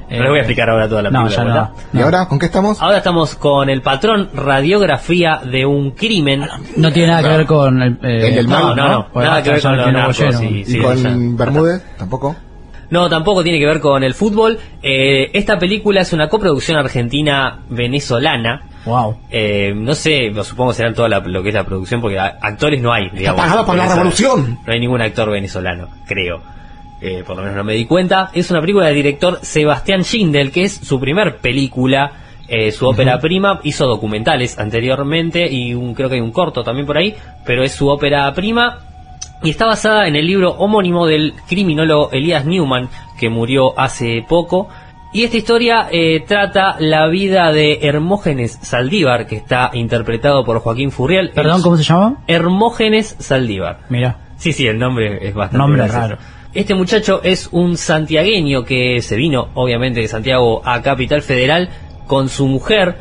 Speaker 12: No les voy a explicar ahora toda la película.
Speaker 1: No.
Speaker 2: ¿Y ahora con qué estamos?
Speaker 12: Ahora estamos con el patrón radiografía de un crimen.
Speaker 1: No tiene nada que ver con el
Speaker 2: del mal,
Speaker 12: no. Nada que ver con los narcos.
Speaker 2: ¿Y con Bermúdez? ¿Tampoco?
Speaker 12: No, tampoco tiene que ver con el fútbol. Esta película es una coproducción argentina-venezolana.
Speaker 1: Wow.
Speaker 12: No sé, supongo que serán toda lo que es la producción, porque actores no hay, digamos.
Speaker 2: Está pagado por la revolución.
Speaker 12: No hay ningún actor venezolano, creo. Por lo menos no me di cuenta. Es una película del director Sebastián Schindel, que es su primer película, su ópera prima. Hizo documentales anteriormente y creo que hay un corto también por ahí, pero es su ópera prima. Y está basada en el libro homónimo del criminólogo Elías Newman, que murió hace poco. Y esta historia trata la vida de Hermógenes Saldívar, que está interpretado por Joaquín Furriel.
Speaker 1: ¿Perdón, cómo se llama?
Speaker 12: Hermógenes Saldívar.
Speaker 1: Mira.
Speaker 12: Sí, el nombre es bastante
Speaker 1: Nombre
Speaker 12: gracioso.
Speaker 1: raro.
Speaker 12: Este muchacho es un santiagueño que se vino, obviamente, de Santiago a Capital Federal con su mujer,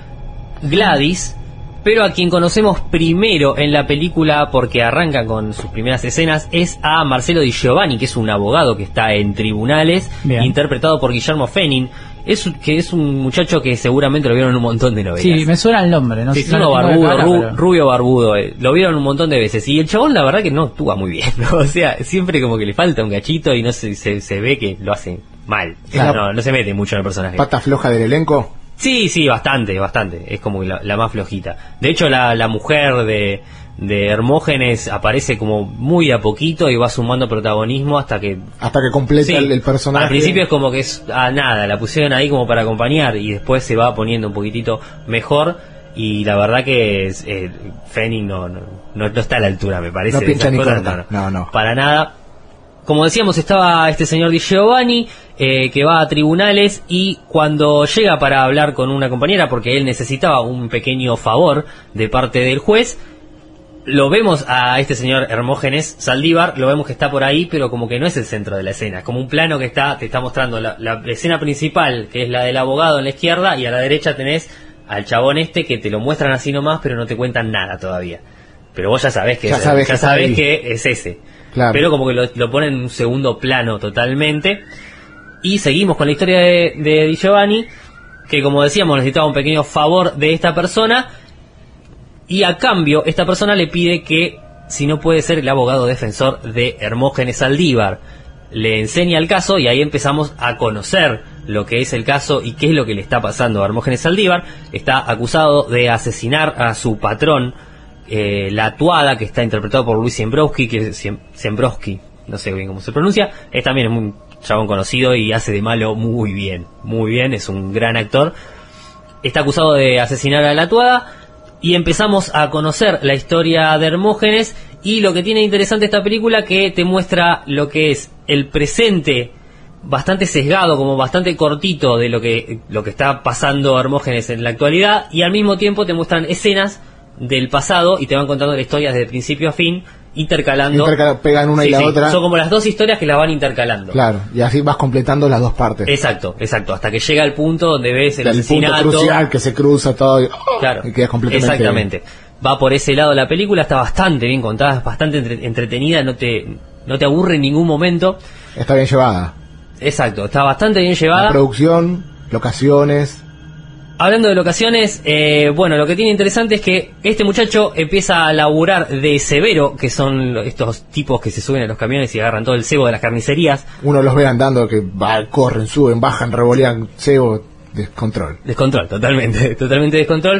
Speaker 12: Gladys, pero a quien conocemos primero en la película, porque arranca con sus primeras escenas, es a Marcelo Di Giovanni, que es un abogado que está en tribunales, interpretado por Guillermo Fenning. Que es un muchacho que seguramente lo vieron en un montón de novelas.
Speaker 1: Sí, me suena el nombre.
Speaker 12: Sí, uno barbudo, rubio barbudo. Lo vieron un montón de veces. Y el chabón, la verdad que no actúa muy bien, ¿no? O sea, siempre como que le falta un cachito y no se ve que lo hace mal. No se mete mucho en el personaje.
Speaker 2: ¿Pata floja del elenco?
Speaker 12: Sí, bastante. Es como la más flojita. De hecho, la mujer de Hermógenes aparece como muy a poquito y va sumando protagonismo hasta que
Speaker 2: completa el personaje.
Speaker 12: Al principio es como que es nada, la pusieron ahí como para acompañar y después se va poniendo un poquitito mejor. Y la verdad que Fenning no está a la altura, me parece.
Speaker 2: No pincha ni
Speaker 12: corta.
Speaker 2: No.
Speaker 12: Para nada. Como decíamos, estaba este señor Di Giovanni, que va a tribunales, y cuando llega para hablar con una compañera, porque él necesitaba un pequeño favor de parte del juez, lo vemos a este señor Hermógenes Saldívar, lo vemos que está por ahí, pero como que no es el centro de la escena. Es como un plano que te está mostrando la escena principal, que es la del abogado en la izquierda, y a la derecha tenés al chabón que te lo muestran así nomás, pero no te cuentan nada todavía. Pero vos ya sabés que es ese. Claro. Pero como que lo ponen en un segundo plano totalmente. Y seguimos con la historia de Di Giovanni, que como decíamos necesitaba un pequeño favor de esta persona. Y a cambio, esta persona le pide que, si no puede ser el abogado defensor de Hermógenes Saldívar, le enseña el caso, y ahí empezamos a conocer lo que es el caso y qué es lo que le está pasando a Hermógenes Saldívar. Está acusado de asesinar a su patrón, La Tuada, que está interpretado por Luis Zembrowski, no sé bien cómo se pronuncia. También es un chabón conocido y hace de malo muy bien, es un gran actor. Está acusado de asesinar a La Tuada. Y empezamos a conocer la historia de Hermógenes, y lo que tiene interesante esta película, que te muestra lo que es el presente bastante sesgado, como bastante cortito de lo que está pasando Hermógenes en la actualidad, y al mismo tiempo te muestran escenas del pasado y te van contando la historia desde principio a fin, intercalando.
Speaker 2: Pegan una y la otra.
Speaker 12: Son como las dos historias que las van intercalando.
Speaker 2: Claro, y así vas completando las dos partes.
Speaker 12: Exacto, hasta que llega el punto donde ves el asesinato.
Speaker 2: Punto crucial que se cruza todo y quedas completamente.
Speaker 12: Exactamente. Va por ese lado la película, está bastante bien contada, es bastante entretenida, no te aburre en ningún momento.
Speaker 2: Está bien llevada.
Speaker 12: Exacto, está bastante bien llevada.
Speaker 2: La producción, locaciones.
Speaker 12: Hablando de locaciones, lo que tiene interesante es que este muchacho empieza a laburar de cebero, que son estos tipos que se suben a los camiones y agarran todo el cebo de las carnicerías.
Speaker 2: Uno los ve andando, que corren, suben, bajan, revolean cebo, descontrol.
Speaker 12: Descontrol, totalmente descontrol.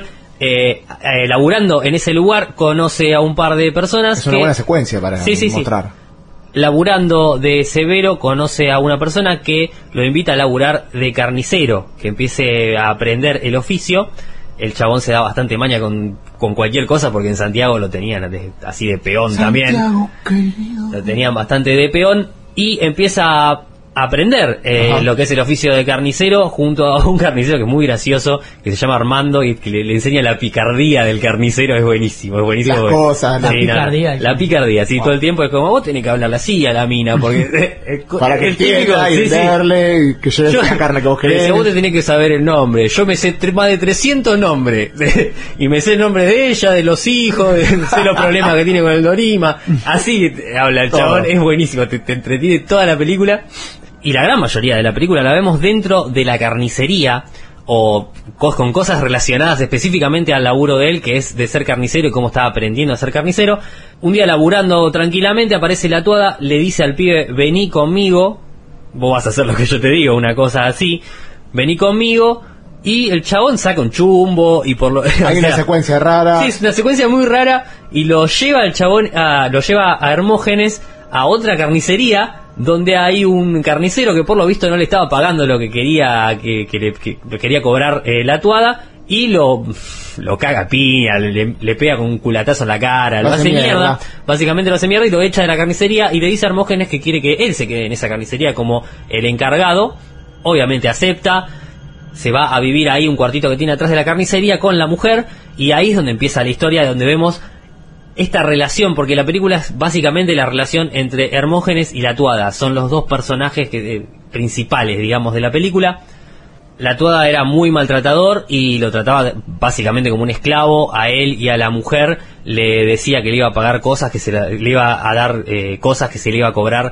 Speaker 12: Laburando en ese lugar, conoce a un par de personas.
Speaker 2: Es una buena secuencia para mostrar.
Speaker 12: Laburando de cebero, conoce a una persona que lo invita a laburar de carnicero, que empiece a aprender el oficio. El chabón se da bastante maña con cualquier cosa, porque en Santiago lo tenían así de peón. Santiago, también querido. Lo tenían bastante de peón, y empieza a aprender lo que es el oficio de carnicero junto a un carnicero que es muy gracioso, que se llama Armando, y que le enseña la picardía del carnicero. Es buenísimo.
Speaker 2: Las cosas,
Speaker 12: la picardía. La picardía, sí, todo el tiempo es como, vos tenés que hablarle así a la mina, porque
Speaker 2: para que entienda y darle y que lleve la carne que vos querés.
Speaker 12: Vos te tenés que saber el nombre. Yo me sé más de 300 nombres, y me sé el nombre de ella, de los hijos, sé los problemas que tiene con el Dorima. Así habla el chabón, es buenísimo, te entretiene toda la película. y la gran mayoría de la película la vemos dentro de la carnicería, o con cosas relacionadas específicamente al laburo de él, que es de ser carnicero y cómo estaba aprendiendo a ser carnicero. Un día laburando tranquilamente aparece la Tuada, le dice al pibe, vení conmigo, vos vas a hacer lo que yo te digo, una cosa así, vení conmigo, y el chabón saca un chumbo y por lo...
Speaker 2: Hay una secuencia rara.
Speaker 12: Sí, es una secuencia muy rara, y lo lleva el chabón, lo lleva a Hermógenes a otra carnicería, donde hay un carnicero que por lo visto no le estaba pagando lo que quería que le quería cobrar la Tuada, y lo caga a piña, le pega con un culatazo en la cara, lo hace mierda, básicamente lo hace mierda y lo echa de la carnicería, y le dice a Hermógenes que quiere que él se quede en esa carnicería como el encargado. Obviamente acepta, se va a vivir ahí un cuartito que tiene atrás de la carnicería con la mujer, y ahí es donde empieza la historia, donde vemos esta relación, porque la película es básicamente la relación entre Hermógenes y la Tuada. Son los dos personajes principales, digamos, de la película. La Tuada era muy maltratador y lo trataba básicamente como un esclavo a él y a la mujer. Le decía que le iba a pagar cosas, que le iba a dar cosas que se le iba a cobrar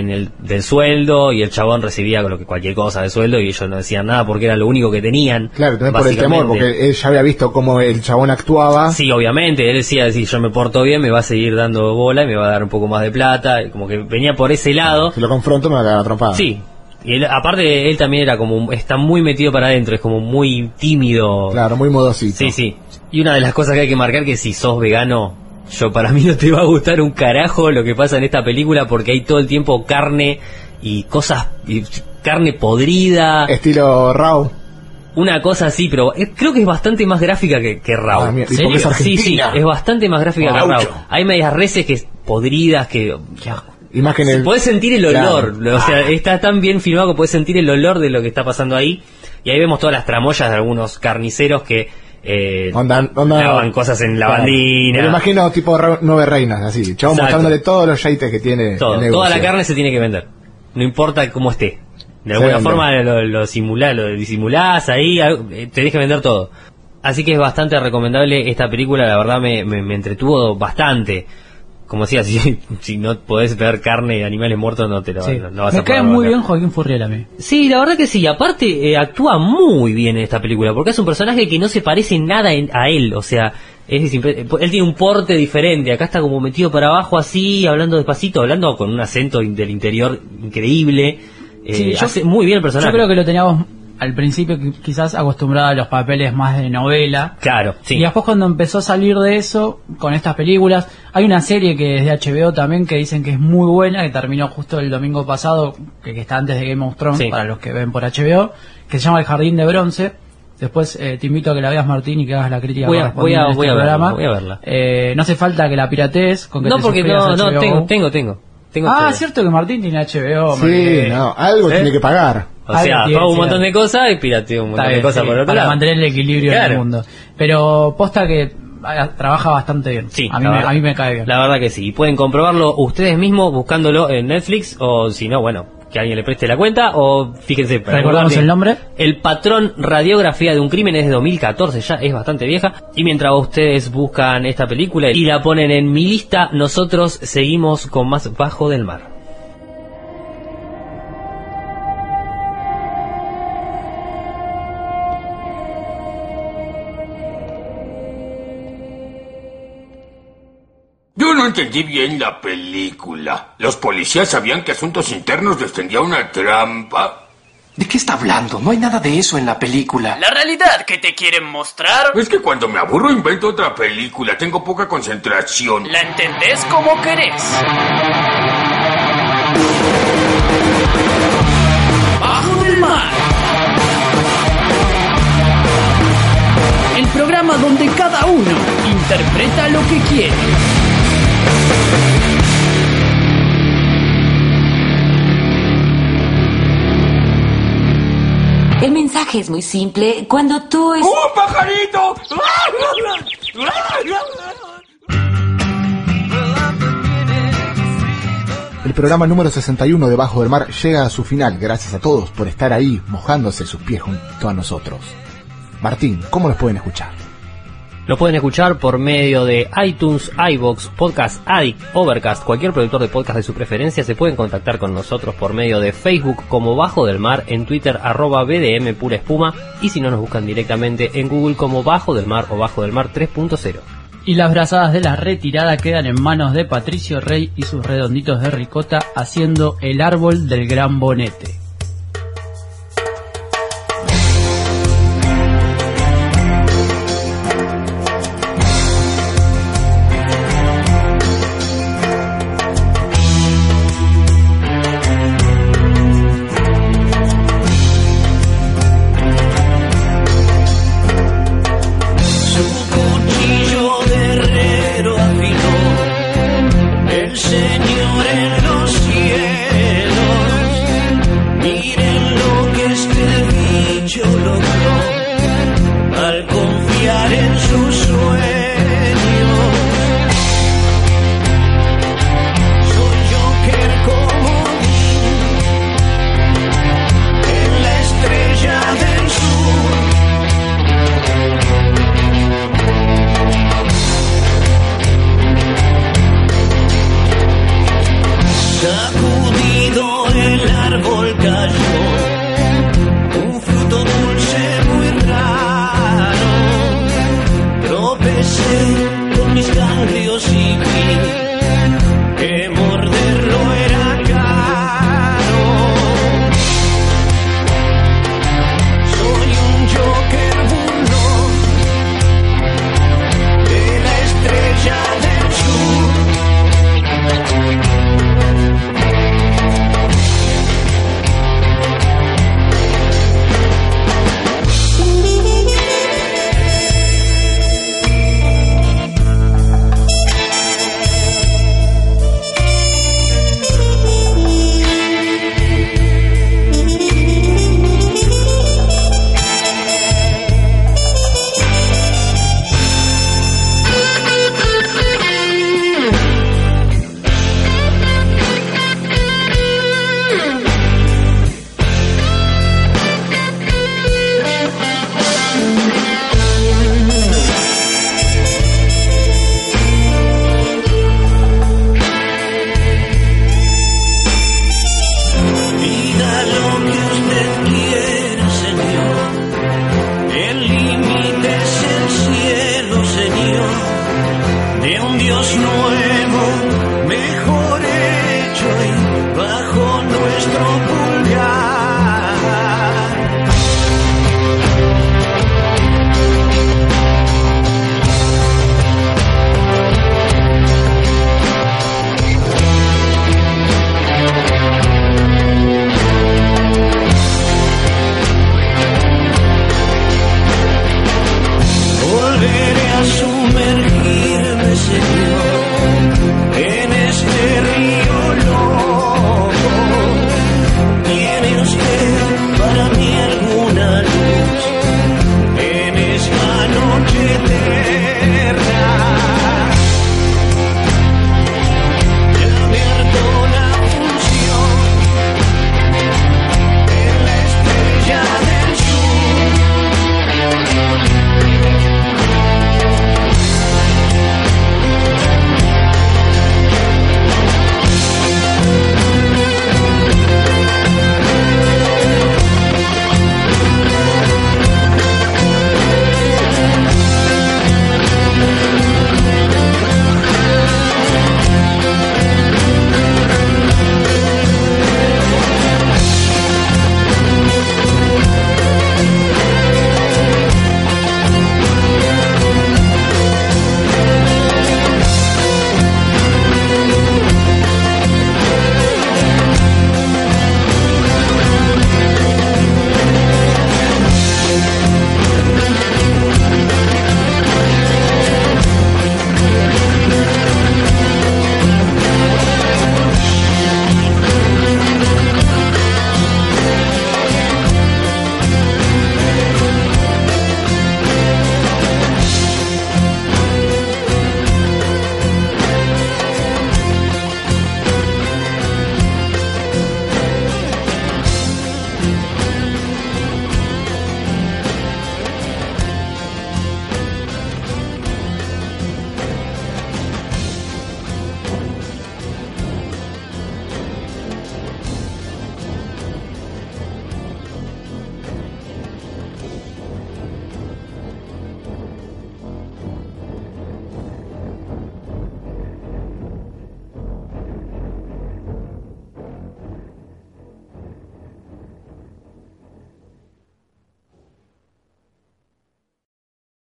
Speaker 12: del sueldo, y el chabón recibía cualquier cosa de sueldo y ellos no decían nada porque era lo único que tenían.
Speaker 2: Claro, también por el temor, porque él ya había visto cómo el chabón actuaba.
Speaker 12: Sí, obviamente, él decía, si yo me porto bien me va a seguir dando bola y me va a dar un poco más de plata, y como que venía por ese lado.
Speaker 2: Si lo confronto me va a cagar trompada.
Speaker 12: Sí. Y aparte él también era está muy metido para adentro, es como muy tímido.
Speaker 2: Claro, muy modosito.
Speaker 12: Sí, sí. Y una de las cosas que hay que marcar, que si sos vegano, para mí no te va a gustar un carajo lo que pasa en esta película, porque hay todo el tiempo carne y cosas, y carne podrida.
Speaker 2: Estilo Raw.
Speaker 12: Una cosa así, pero creo que es bastante más gráfica que Raw.
Speaker 2: Ah, porque es
Speaker 12: sí, es bastante más gráfica que Raw. Hay medias reses que podridas que
Speaker 2: imágenes.
Speaker 12: Podés sentir el olor, claro. O sea, está tan bien filmado que podés sentir el olor de lo que está pasando ahí. Y ahí vemos todas las tramoyas de algunos carniceros que lavan cosas en lavandina.
Speaker 2: Me lo imagino tipo 9 reinas, así. Chavo mostrándole todos los yaites que tiene.
Speaker 12: Toda la carne se tiene que vender. No importa cómo esté. De alguna forma lo disimulás ahí, tenés que vender todo. Así que es bastante recomendable esta película, la verdad me entretuvo bastante. Como decía, si no podés ver carne de animales muertos, no vas a poder.
Speaker 1: Me cae muy bien Joaquín Furriel a mí.
Speaker 12: Sí, la verdad que sí. Aparte, actúa muy bien en esta película, porque es un personaje que no se parece nada a él. O sea, él tiene un porte diferente. Acá está como metido para abajo así, hablando despacito, hablando con un acento del interior increíble.
Speaker 1: Sí,
Speaker 12: hace muy bien el personaje.
Speaker 1: Yo creo que lo teníamos al principio quizás acostumbrado a los papeles más de novela.
Speaker 12: Claro, sí.
Speaker 1: Y después cuando empezó a salir de eso, con estas películas, hay una serie que es de HBO también, que dicen que es muy buena, que terminó justo el domingo pasado, que está antes de Game of Thrones, sí, para los que ven por HBO, que se llama El Jardín de Bronce. Después te invito a que la veas, Martín, y que hagas la crítica.
Speaker 12: Voy a verla.
Speaker 1: No hace falta que la piratees. Con que
Speaker 12: no, porque tengo.
Speaker 1: Cierto que Martín tiene HBO.
Speaker 2: Sí, algo tiene que pagar.
Speaker 12: O sea, pago un montón de cosas y pirateo un montón de cosas por otro lado.
Speaker 1: Para mantener el equilibrio en el mundo. Pero posta que trabaja bastante bien.
Speaker 12: Sí,
Speaker 1: a mí me cae bien.
Speaker 12: La verdad que sí. Y pueden comprobarlo ustedes mismos buscándolo en Netflix, o si no, bueno, que alguien le preste la cuenta, o fíjense.
Speaker 1: ¿Recordamos el nombre?
Speaker 12: El Patrón, Radiografía de un Crimen, es de 2014, ya es bastante vieja. Y mientras ustedes buscan esta película y la ponen en mi lista, nosotros seguimos con más Bajo del Mar.
Speaker 13: Yo no entendí bien la película. ¿Los policías sabían que Asuntos Internos les tendía una trampa?
Speaker 14: ¿De qué está hablando? No hay nada de eso en la película.
Speaker 11: ¿La realidad que te quieren mostrar?
Speaker 13: Es que cuando me aburro invento otra película. Tengo poca concentración.
Speaker 11: ¿La entendés como querés? Bajo del Mar. El programa donde cada uno interpreta lo que quiere.
Speaker 4: El mensaje es muy simple. Cuando tú es...
Speaker 13: ¡Un pajarito!
Speaker 2: El programa número 61 de Bajo del Mar llega a su final. Gracias a todos por estar ahí mojándose sus pies junto a nosotros. Martín, ¿cómo nos pueden escuchar?
Speaker 12: Lo pueden escuchar por medio de iTunes, iVoox, Podcast Addict, Overcast, cualquier productor de podcast de su preferencia. Se pueden contactar con nosotros por medio de Facebook como Bajo del Mar, en Twitter @BDM Pura Espuma, y si no, nos buscan directamente en Google como Bajo del Mar o Bajo del Mar 3.0.
Speaker 1: Y las brazadas de la retirada quedan en manos de Patricio Rey y sus redonditos de ricota haciendo El Árbol del Gran Bonete.